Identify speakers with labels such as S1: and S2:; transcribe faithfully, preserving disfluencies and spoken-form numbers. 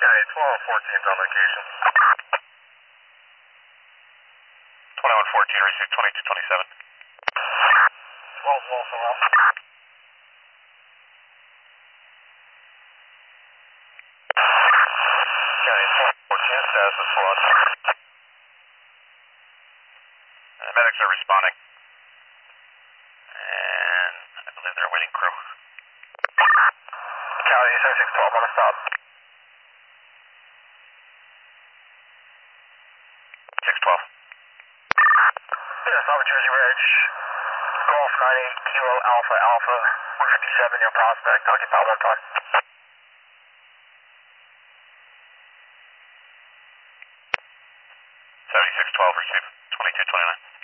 S1: County twelve fourteen's on location. twenty-one fourteen, receive twenty-two twenty-seven. twelve also up. County twelve fourteen, status is flood. Uh, medics are responding. And I believe they're waiting crew. County seventy-six twelve on the stop. six twelve. Yeah, South Jersey Ridge. Golf ninety-eight Kilo Alpha Alpha. one fifty-seven, your prospect. Occupy one time. seventy-six twelve, receive. twenty-two twenty-nine.